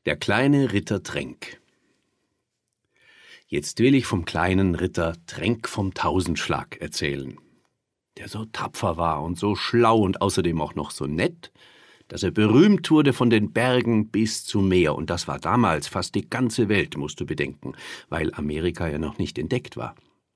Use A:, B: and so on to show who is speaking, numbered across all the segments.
A: Der kleine Ritter Tränk. Jetzt will ich vom kleinen Ritter Tränk vom Tausendschlag erzählen, der so tapfer war und so schlau und außerdem auch noch so nett, dass er berühmt wurde von den Bergen bis zum Meer, und das war damals fast die ganze Welt, musst du bedenken, weil Amerika ja noch nicht entdeckt war.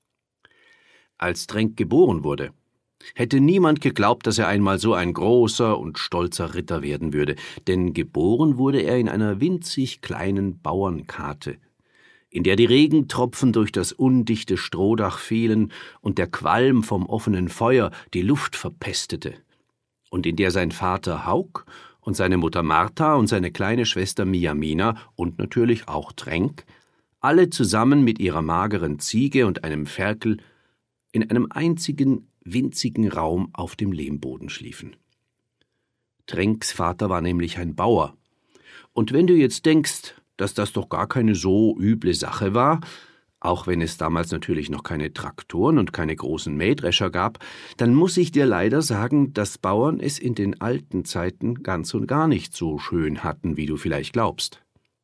A: Als Tränk geboren wurde, hätte niemand geglaubt, dass er einmal so ein großer und stolzer Ritter werden würde, denn geboren wurde er in einer winzig kleinen Bauernkate, in der die Regentropfen durch das undichte Strohdach fielen und der Qualm vom offenen Feuer die Luft verpestete, und in der sein Vater Hauk und seine Mutter Martha und seine kleine Schwester Miamina und natürlich auch Tränk alle zusammen mit ihrer mageren Ziege und einem Ferkel in einem einzigen winzigen Raum auf dem Lehmboden schliefen. Tränks Vater war nämlich ein Bauer, und wenn du jetzt denkst, dass das doch gar keine so üble Sache war, auch wenn es damals natürlich noch keine Traktoren und keine großen Mähdrescher gab, dann muss ich dir leider sagen, dass Bauern es in den alten Zeiten ganz und gar nicht so schön hatten, wie du vielleicht glaubst.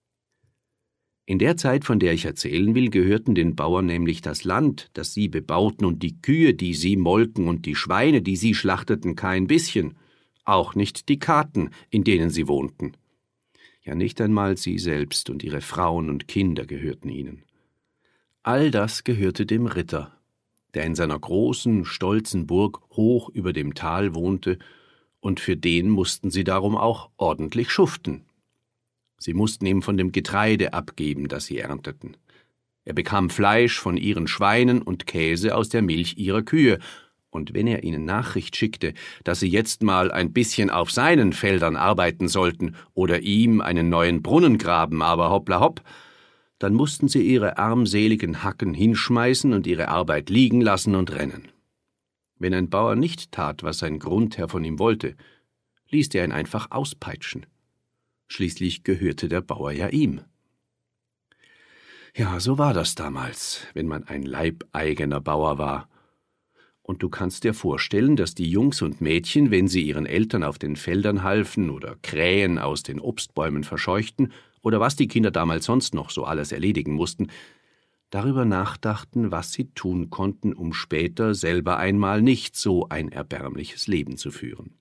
A: In der Zeit, von der ich erzählen will, gehörten den Bauern nämlich das Land, das sie bebauten, und die Kühe, die sie molken, und die Schweine, die sie schlachteten, kein bisschen, auch nicht die Katen, in denen sie wohnten. Ja, nicht einmal sie selbst und ihre Frauen und Kinder gehörten ihnen. All das gehörte dem Ritter, der in seiner großen, stolzen Burg hoch über dem Tal wohnte, und für den mussten sie darum auch ordentlich schuften. Sie mussten ihm von dem Getreide abgeben, das sie ernteten. Er bekam Fleisch von ihren Schweinen und Käse aus der Milch ihrer Kühe, und wenn er ihnen Nachricht schickte, dass sie jetzt mal ein bisschen auf seinen Feldern arbeiten sollten oder ihm einen neuen Brunnen graben, aber hoppla hopp, dann mussten sie ihre armseligen Hacken hinschmeißen und ihre Arbeit liegen lassen und rennen. Wenn ein Bauer nicht tat, was sein Grundherr von ihm wollte, ließ er ihn einfach auspeitschen. Schließlich gehörte der Bauer ja ihm. Ja, so war das damals, wenn man ein leibeigener Bauer war. Und du kannst dir vorstellen, dass die Jungs und Mädchen, wenn sie ihren Eltern auf den Feldern halfen oder Krähen aus den Obstbäumen verscheuchten oder was die Kinder damals sonst noch so alles erledigen mussten, darüber nachdachten, was sie tun konnten, um später selber einmal nicht so ein erbärmliches Leben zu führen.